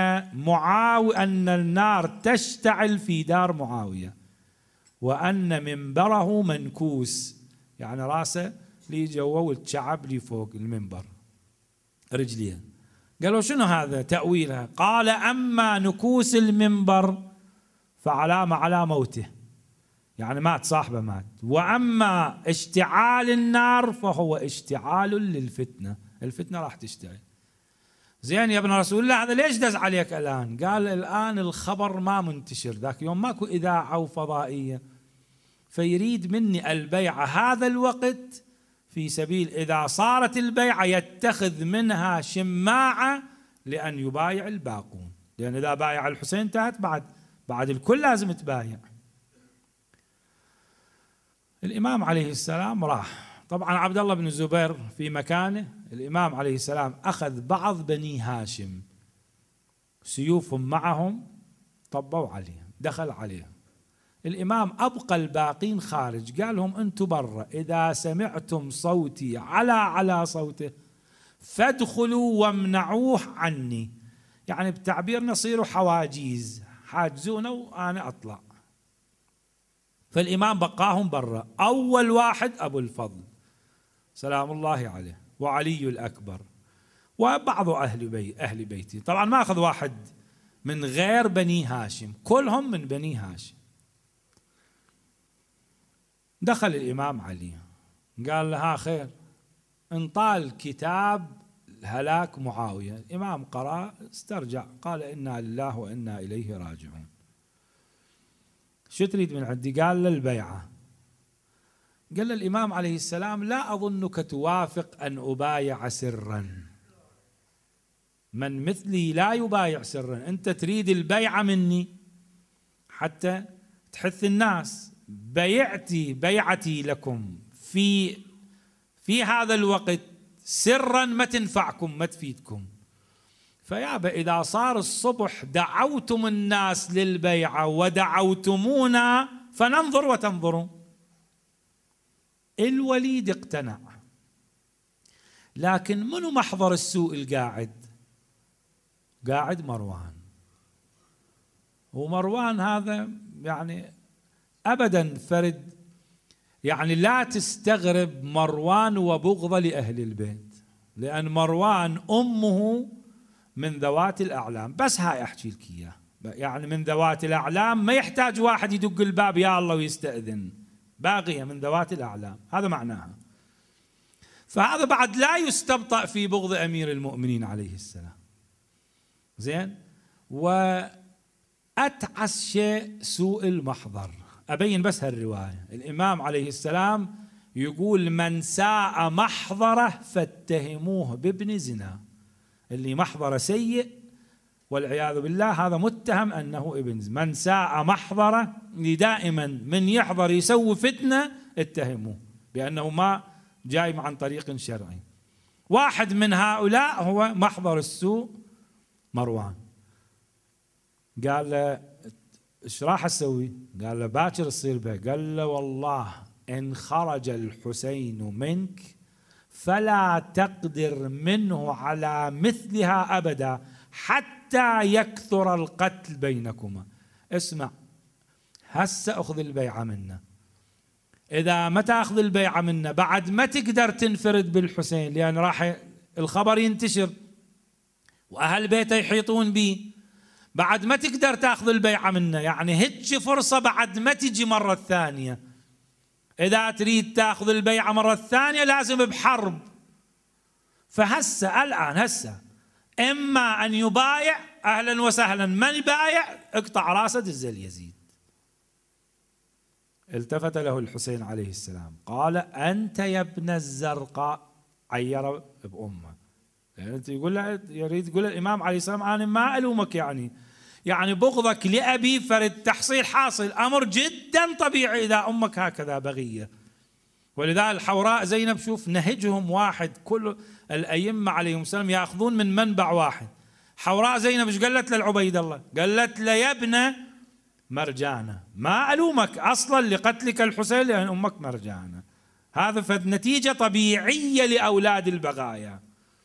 النار تشتعل في دار معاوية، وأن منبره منكوس، يعني راسه لي جوا والشعب لي فوق المنبر رجليه. قالوا شنو هذا تأويلها؟ قال أما نكوس المنبر فعلامة على موته، يعني مات صاحبه مات، وأما اشتعال النار فهو اشتعال للفتنة، الفتنة راح تشتعل. زين يا ابن رسول الله، هذا ليش دز عليك الآن؟ قال الآن الخبر ما منتشر، ذاك يوم ماكو إذاعة وفضائية، فيريد مني البيعة هذا الوقت في سبيل إذا صارت البيعة يتخذ منها شماعة لأن يبايع الباقون، لأن إذا بايع الحسين انتهت، بعد الكل لازم تبايع. الإمام عليه السلام راح، طبعا عبد الله بن الزبير في مكانه. الإمام عليه السلام أخذ بعض بني هاشم سيوفهم معهم، طبوا عليه، دخل عليهم. الإمام أبقى الباقين خارج، قال لهم أنتم برا، إذا سمعتم صوتي على صوته فادخلوا وامنعوه عني، يعني بتعبيرنا صيروا حواجيز، حاجزونه وأنا أطلع. فالإمام بقاهم برا. أول واحد أبو الفضل سلام الله عليه، وعلي الأكبر، وبعض أهل بيتي. طبعا ما أخذ واحد من غير بني هاشم، كلهم من بني هاشم. دخل الإمام علي قال له ها خير، انطال كتاب هلاك معاوية. الإمام قرأ استرجع، قال إنا لله وإنا إليه راجعون. شو تريد من عندي؟ قال له البيعة. قال له الإمام عليه السلام لا أظنك توافق أن أبايع سرا، من مثلي لا يبايع سرا، أنت تريد البيعة مني حتى تحث الناس. بيعتي لكم في هذا الوقت سرا ما تنفعكم ما تفيدكم، فيابا إذا صار الصبح دعوتم الناس للبيعة ودعوتمونا فننظر وتنظرون. الوليد اقتنع، لكن منو محضر السوء القاعد؟ قاعد مروان. ومروان هذا يعني أبدا فرد، يعني لا تستغرب مروان وبغضة لأهل البيت، لأن مروان أمه من ذوات الأعلام، بس هاي أحكي لك إياه، يعني من ذوات الأعلام ما يحتاج واحد يدق الباب يا الله ويستأذن، باقية من ذوات الأعلام، هذا معناها. فهذا بعد لا يستبطأ في بغض أمير المؤمنين عليه السلام. زين، وأتعس شيء سوء المحضر. أبين بس هالرواية. الإمام عليه السلام يقول من ساء محضره فاتهموه بابن زنا، اللي محضره سيء والعياذ بالله هذا متهم أنه ابن زنا. من ساء محضره، دائما من يحضر يسوي فتنة اتهموه بأنه ما جاي عن طريق شرعي. واحد من هؤلاء هو محضر السوء مروان. قال له ايش راح اسوي؟ قال له باكر تصير به. قال له والله ان خرج الحسين منك فلا تقدر منه على مثلها ابدا حتى يكثر القتل بينكما. اسمع، هسه اخذ البيعه منه، اذا ما تاخذ البيعه منه بعد ما تقدر تنفرد بالحسين، لان راح الخبر ينتشر واهل بيته يحيطون به، بعد ما تقدر تاخذ البيعة منه، يعني هتش فرصة بعد ما تجي مرة ثانية. إذا تريد تاخذ البيعة مرة ثانية لازم بحرب. فهسه الآن إما أن يبايع أهلا وسهلا، من يبايع اقطع راسه دزل يزيد. التفت له الحسين عليه السلام قال أنت يا ابن الزرقاء، عير بأمه. يعني أنت يريد يقول الإمام عليه السلام أنا ما ألومك، يعني بغضك لأبي فرد تحصيل حاصل، أمر جدا طبيعي إذا أمك هكذا بغية. ولذا الحوراء زينب شوف نهجهم واحد، كل الأئمة عليهم السلام يأخذون من منبع واحد. حوراء زينب ايش قالت للعبيد الله؟ قالت له يا ابنه مرجانة. ما ألومك أصلا لقتلك الحسين لأن أمك مرجانة، هذا فنتيجة طبيعية لأولاد البغايا.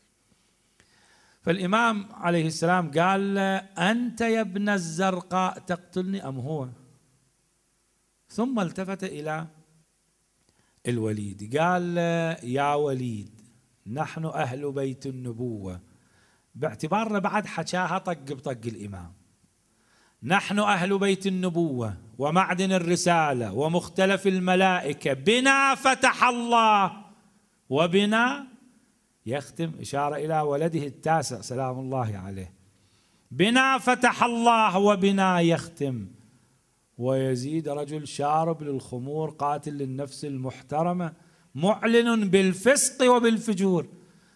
فالإمام عليه السلام قال له: أنت يا ابن الزرقاء تقتلني أم هو؟ ثم التفت إلى الوليد قال له: يا وليد، نحن أهل بيت النبوة، باعتبارنا بعد حكاها طق بطق الإمام، نحن أهل بيت النبوة ومعدن الرسالة ومختلف الملائكة، بنا فتح الله وبنا يختم، إشارة إلى ولده التاسع سلام الله عليه، بنا فتح الله وبنا يختم. ويزيد رجل شارب للخمور قاتل للنفس المحترمة معلن بالفسق وبالفجور،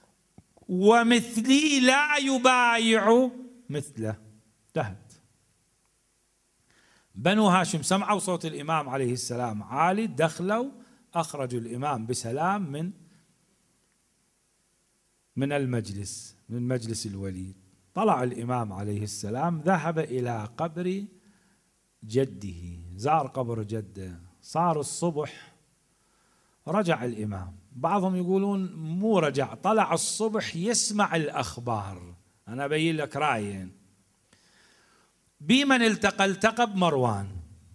ومثلي لا يبايع مثله. انتهت. بنو هاشم سمعوا صوت الإمام عليه السلام عالي، دخلوا أخرجوا الإمام بسلام من المجلس، من مجلس الوليد. طلع الإمام عليه السلام، ذهب إلى قبر جده، زار قبر جده. صار الصبح، رجع الإمام. بعضهم يقولون مو رجع، طلع الصبح يسمع الأخبار. أنا أبين لك رأيين. بمن التقى بمروان،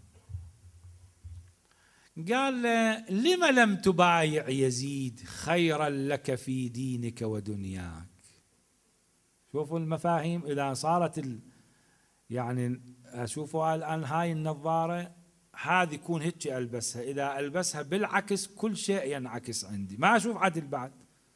قال له: لم لم تبايع يزيد خيرا لك في دينك ودنياك؟ شوفوا المفاهيم. إذا صارت يعني أشوفوا الآن هاي النظارة هذه يكون هيك ألبسها، إذا ألبسها بالعكس كل شيء ينعكس عندي، ما أشوف عدل بعد.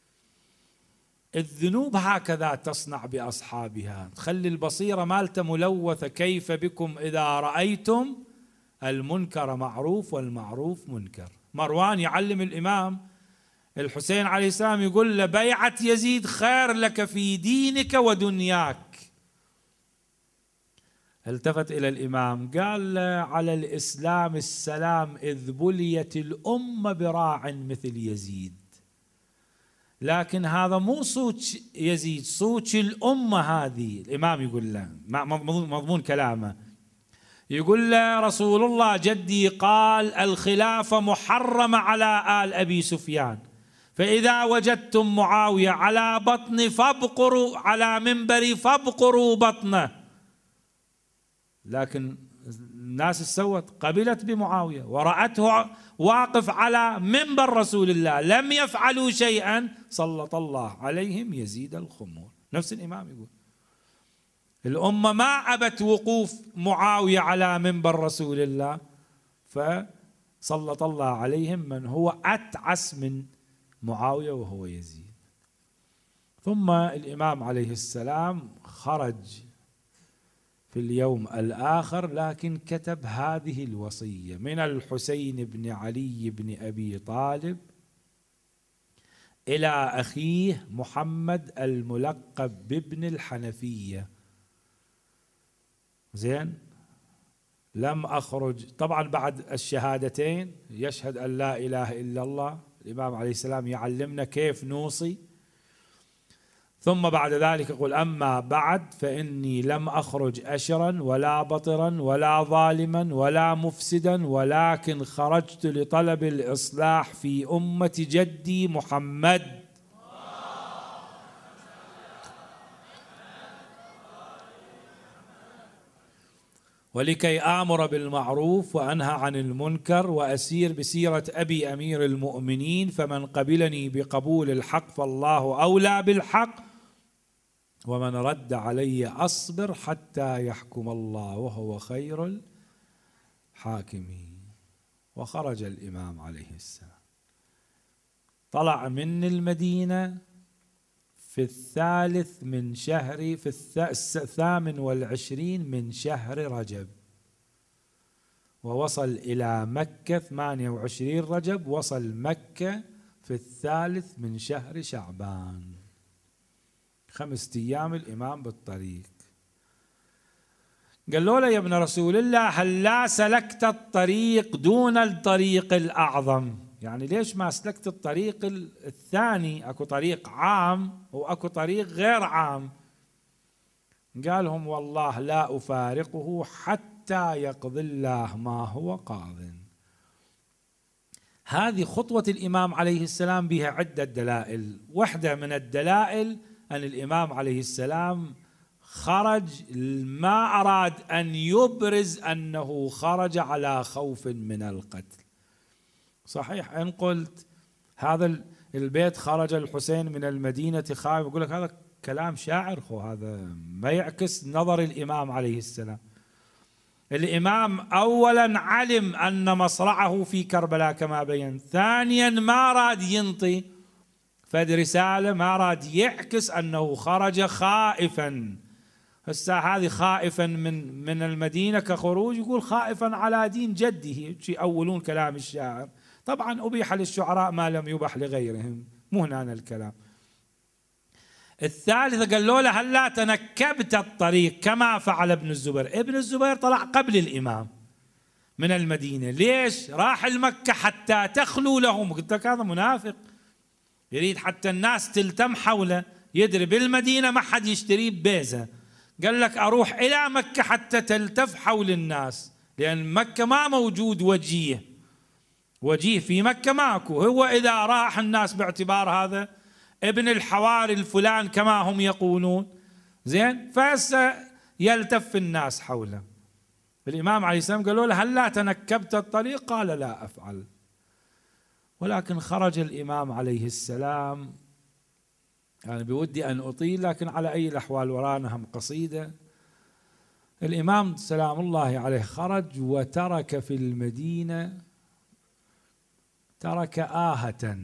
الذنوب هكذا تصنع بأصحابها، تخلي البصيرة مالته ملوثة. كيف بكم إذا رأيتم المنكر معروف والمعروف منكر. مروان يعلم الإمام الحسين عليه السلام، يقول له: بيعة يزيد خير لك في دينك ودنياك. التفت إلى الإمام قال له: على الإسلام السلام إذ بليت الأمة براع مثل يزيد. لكن هذا مو صوت يزيد، صوت الأمة هذه. الإمام يقول له مضمون كلامه، يقول له: رسول الله جدي قال الخلافة محرمة على آل أبي سفيان، فإذا وجدتم معاوية على بطن فابقروا على منبري فابقروا بطنه. لكن الناس سوت، قبلت بمعاوية ورأته واقف على منبر رسول الله، لم يفعلوا شيئا، سلط الله عليهم يزيد الخمور. نفس الإمام يقول الأمة ما أبت وقوف معاوية على منبر رسول الله، فسلط الله عليهم من هو أتعس من معاوية وهو يزيد. ثم الإمام عليه السلام خرج في اليوم الآخر، لكن كتب هذه الوصية: من الحسين بن علي بن أبي طالب إلى أخيه محمد الملقب بابن الحنفية. زين، لم أخرج. طبعا بعد الشهادتين يشهد أن لا إله إلا الله. الإمام عليه السلام يعلمنا كيف نوصي. ثم بعد ذلك يقول: أما بعد فإني لم أخرج أشرا ولا بطرا ولا ظالما ولا مفسدا، ولكن خرجت لطلب الإصلاح في أمة جدي محمد، ولكي آمر بالمعروف وأنهى عن المنكر وأسير بسيرة أبي أمير المؤمنين، فمن قبلني بقبول الحق فالله أولى بالحق، ومن رد علي أصبر حتى يحكم الله وهو خير الحاكمين. وخرج الإمام عليه السلام، طلع من المدينة في 28 من شهر رجب، ووصل إلى مكة 28 رجب، وصل مكة في 3 من شهر شعبان. 5 أيام الإمام بالطريق. قالوا له: يا ابن رسول الله هل لا سلكت الطريق دون الطريق الأعظم؟ يعني ليش ما سلكت الطريق الثاني؟ أكو طريق عام وأكو طريق غير عام. قالهم: والله لا أفارقه حتى حتى يقضي الله ما هو قاضٍ. هذه خطوة الإمام عليه السلام بها عدة دلائل. واحدة من الدلائل أن الإمام عليه السلام خرج، ما أراد أن يبرز أنه خرج على خوف من القتل. صحيح إن قلت هذا البيت خرج الحسين من المدينة خائف، يقول لك هذا كلام شاعر، هذا ما يعكس نظر الإمام عليه السلام. الإمام أولا علم أن مصرعه في كربلاء كما بين، ثانيا ما راد ينطي فد رسالة، ما راد يعكس أنه خرج خائفا. هسه هذه خائفا من المدينة كخروج، يقول خائفا على دين جده، يأولون كلام الشاعر. طبعا أبيح للشعراء ما لم يبح لغيرهم، مو هنا الكلام. الثالثة قال له هلا تنكبت الطريق كما فعل ابن الزبير. ابن الزبير طلع قبل الإمام من المدينة، ليش؟ راح المكة حتى تخلو لهم. قلت لك هذا منافق يريد حتى الناس تلتم حوله، يدري بالمدينة ما حد يشتري ببيزة، قال لك أروح إلى مكة حتى تلتف حول الناس، لأن مكة ما موجود وجيه في مكة ماكو. هو إذا راح الناس باعتبار هذا ابن الحواري الفلان كما هم يقولون، زين، يلتف الناس حوله. الإمام عليه السلام قالوا له هل لا تنكبت الطريق؟ قال لا أفعل. ولكن خرج الإمام عليه السلام، يعني بودي أن أطيل، لكن على أي الأحوال ورانا هم قصيدة. الإمام سلام الله عليه خرج وترك في المدينة، ترك آهة،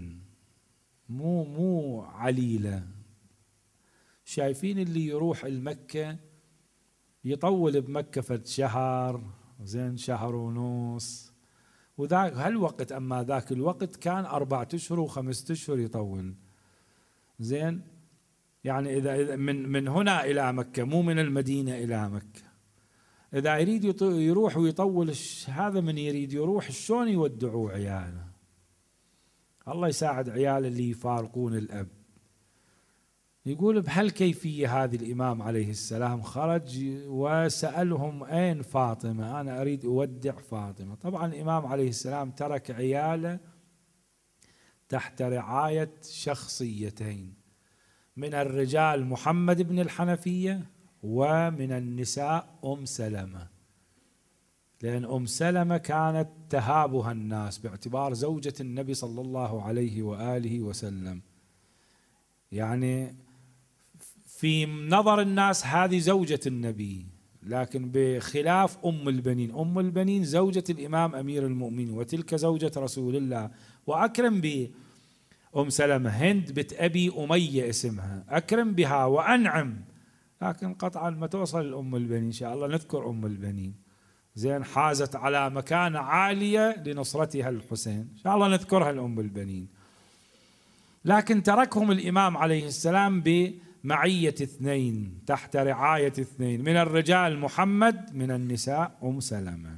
مو عليلة. شايفين اللي يروح المكة يطول بمكة فد شهر، زين، شهر ونص، وذاك هالوقت، أما ذاك الوقت كان 4 أشهر و5 أشهر يطول، زين. يعني إذا من هنا إلى مكة، مو من المدينة إلى مكة. إذا يريد يروح ويطول، هذا من يريد يروح شلون يودعوه عياله؟ الله يساعد عيال اللي يفارقون الأب. يقول بهالكيفية هذه الإمام عليه السلام خرج وسألهم أين فاطمة؟ أنا أريد أودع فاطمة. طبعا الإمام عليه السلام ترك عياله تحت رعاية شخصيتين، من الرجال محمد بن الحنفية، ومن النساء أم سلمة، لأن أم سلمة كانت تهابها الناس باعتبار زوجة النبي صلى الله عليه وآله وسلم. يعني في نظر الناس هذه زوجة النبي، لكن بخلاف أم البنين. أم البنين زوجة الإمام أمير المؤمنين، وتلك زوجة رسول الله. وأكرم بأم سلمة هند بنت أبي أمية اسمها، أكرم بها وأنعم، لكن قطعا ما توصل الأم البنين. إن شاء الله نذكر أم البنين، زين، حازت على مكانة عالية لنصرتها الحسين، إن شاء الله نذكرها الأم البنين. لكن تركهم الإمام عليه السلام بمعية 2، تحت رعاية 2، من الرجال محمد، من النساء أم سلمة.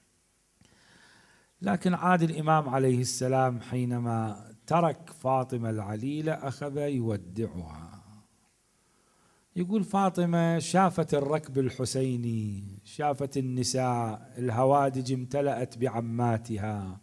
لكن عاد الإمام عليه السلام حينما ترك فاطمة العليلة أخذ يودعها. يقول فاطمة شافت الركب الحسيني، شافت النساء، الهوادج امتلأت بعماتها،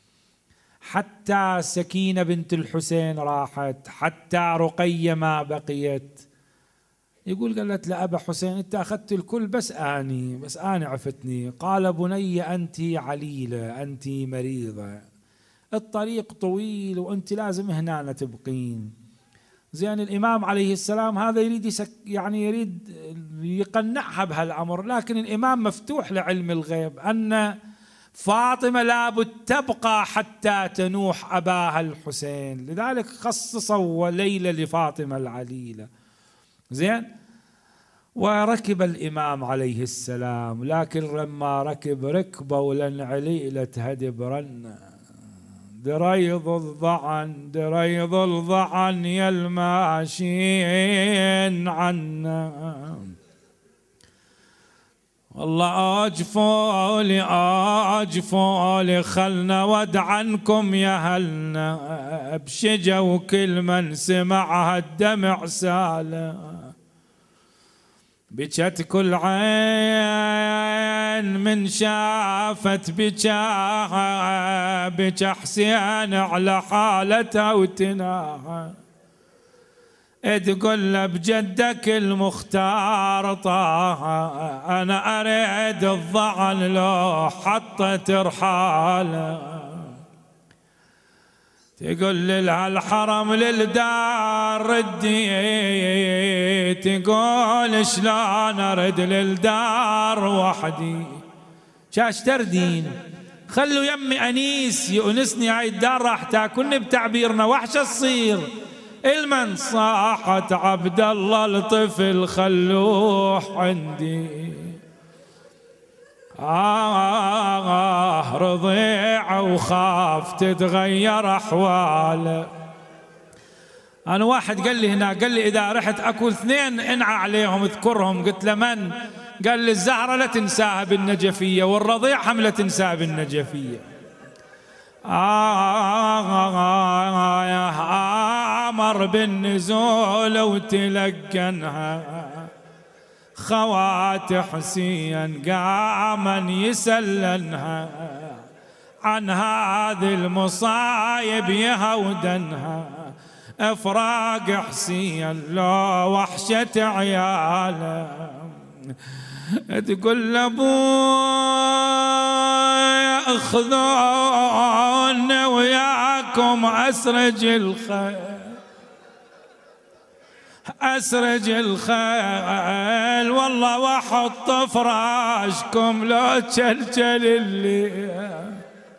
حتى سكينة بنت الحسين راحت، حتى رقية ما بقيت. يقول قالت لأبا حسين أنت أخذت الكل بس أنا عفتني. قال بني أنت عليلة، أنت مريضة، الطريق طويل وأنت لازم هنا تبقين. زين، الإمام عليه السلام هذا يريد يريد يقنعها بهالأمر، لكن الإمام مفتوح لعلم الغيب أن فاطمة لابد تبقى حتى تنوح أباها الحسين، لذلك خصصوا ليلة لفاطمة العليلة. زين، وركب الإمام عليه السلام، لكن لما ركبوا لن عليلة هدبرن، دريض الضعن يا الماشين عنا، والله أجفولي خلنا ودعنكم يا هلنا، بشجا وكل من سمعها الدمع ساله. بكت كل عين من شافت بكاها، بكى حسين على حالته وتناها. تقول له بجدك المختار طه، أنا أريد الضعن لو حطت رحاله. تقول للحرم للدار ردي، تقول شلون أرد للدار وحدي. شاش تردين خلوا يمي أنيس يؤنسني، هاي الدار راح تاكلني بتعبيرنا وحشة تصير. المن صاحت عبد الله الطفل خلوه عندي، رضيع وخاف تتغير أحواله. أنا واحد قال لي هنا، قال لي إذا رحت أكو اثنين انعى عليهم اذكرهم. قلت له من؟ قال لي الزهرة لا تنساها بالنجفية، والرضيع هم لا تنساها بالنجفية. أمر بالنزول وتلقنها، خوات حسين قاما يسلنها، عن هذه المصايب يهودنها. افراق حسين لو وحشة عياله، تقول لابوي اخذوني وياكم اسرج الخيل، أسرج الخيل والله واحط فراشكم لو تشلشل الليل.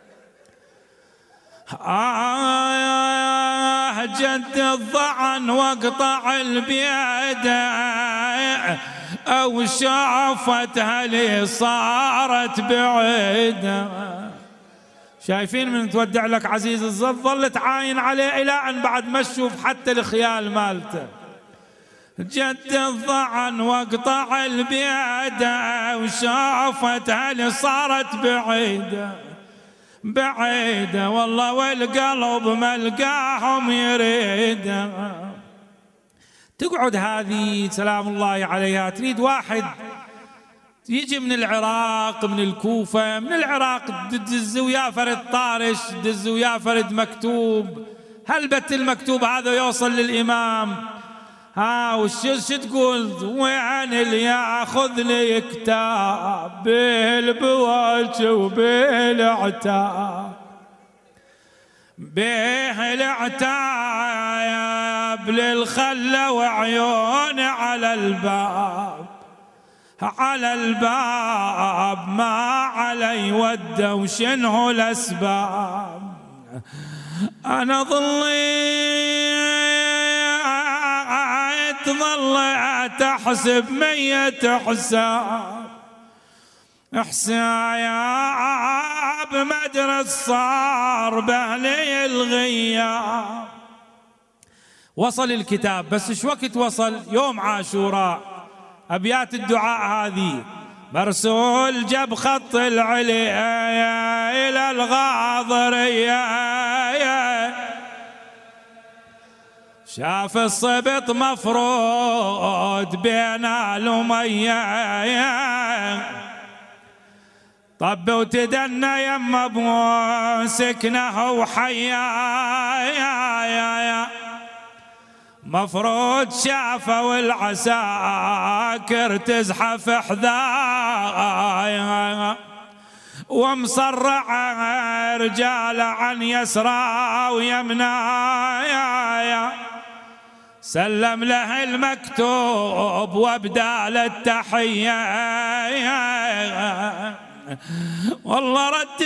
جد الضعن واقطع البيد، أو شافتها لي صارت بعيدة. شايفين من تودع لك عزيز الظل ظلت عاين عليه إلى أن بعد ما تشوف حتى الخيال مالته. جد الضعن واقطع البيد، وشافتها لي صارت بعيدة بعيدة، والله والقلب ما لقاهم يريد. تقعد هذه سلام الله عليها تريد واحد يجي من العراق، من الكوفة، من العراق دز ويا فرد طارش، دز ويا فرد مكتوب. هل بت المكتوب هذا يوصل للإمام؟ وش تقول؟ وين اللي ياخذ لي كتاب بالبواج وبالعتاب، به العتاب للخلة وعيون على الباب، على الباب ما علي وده وشنه الأسباب. أنا ظليت أحسب 100 حساب، حساب مدرس صار بهلي الغياب. وصل الكتاب بس ايش وقت وصل؟ يوم عاشوراء. أبيات الدعاء هذه مرسول جاب خط العلي إلى الغاضرية، شاف الصبط مفروض بين الأمية، طب وتدنى يم ابو سكنه وحيا، مفروض شافوا العساكر تزحف حذايا، ومصرع رجال عن يسرى ويمنايا، سلم له المكتوب وابدال التحية، والله رد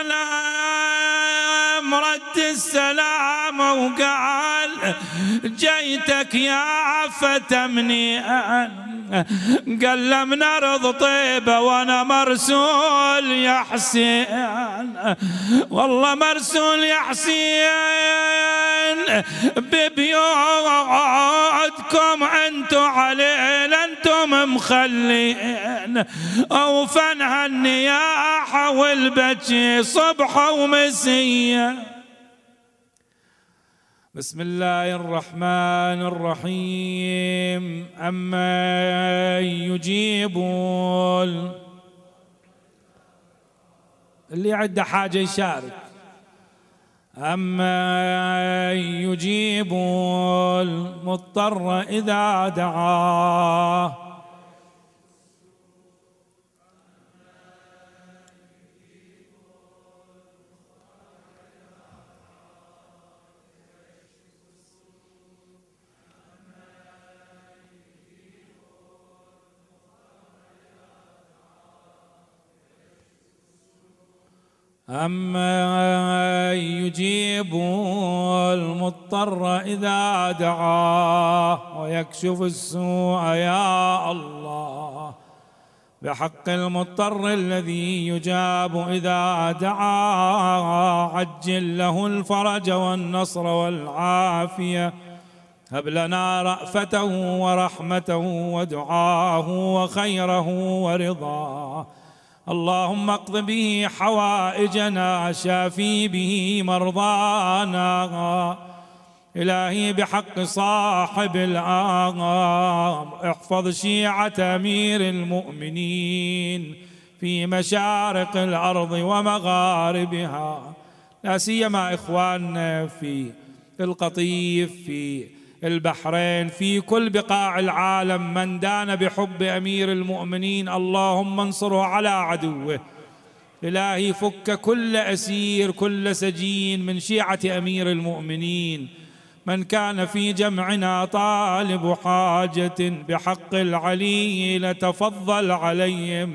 السلام رد السلام وقال جيتك يا فتى منيئا، قال له من أرض طيبة وأنا مرسول يا حسين، والله مرسول يا حسين ببيوتكم أنتم علينا أنتم مخلين، أوفنها النياحة والبكي صبح ومسية. بسم الله الرحمن الرحيم. أمن يجيب اللي عنده حاجة يشارك. أمن يجيب المضطر إذا دعاه أمن يجيب المضطر إذا دعاه ويكشف السوء يا الله بحق المضطر الذي يجاب إذا دعاه عجل له الفرج والنصر والعافية هب لنا رأفته ورحمته ودعاه وخيره ورضاه اللهم اقض به حوائجنا شافي به مرضانا إلهي بحق صاحب الأمر احفظ شيعة أمير المؤمنين في مشارق الأرض ومغاربها لا سيما إخواننا في القطيف في البحرين في كل بقاع العالم من دان بحب أمير المؤمنين اللهم انصره على عدوه إلهي فك كل أسير كل سجين من شيعة أمير المؤمنين من كان في جمعنا طالب حاجة بحق العلي لتفضل عليهم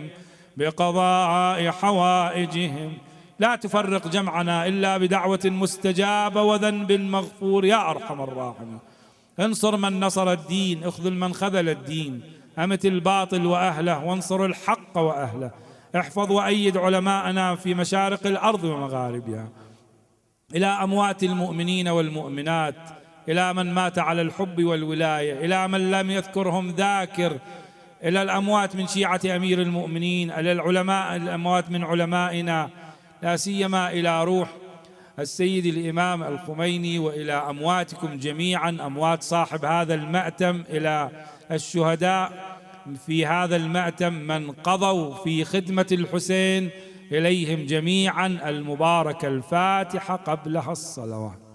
بقضاء حوائجهم لا تفرق جمعنا إلا بدعوة مستجابة وذنب مغفور يا أرحم الراحمين انصر من نصر الدين اخذل من خذل الدين أمت الباطل وأهله وانصر الحق وأهله احفظ وأيد علماءنا في مشارق الأرض ومغاربها إلى أموات المؤمنين والمؤمنات إلى من مات على الحب والولاية إلى من لم يذكرهم ذاكر إلى الأموات من شيعة أمير المؤمنين إلى العلماء الأموات من علمائنا لا سيما إلى روح السيد الإمام الخميني وإلى أمواتكم جميعا أموات صاحب هذا المأتم إلى الشهداء في هذا المأتم من قضوا في خدمة الحسين إليهم جميعا المباركة الفاتحة قبلها الصلوات.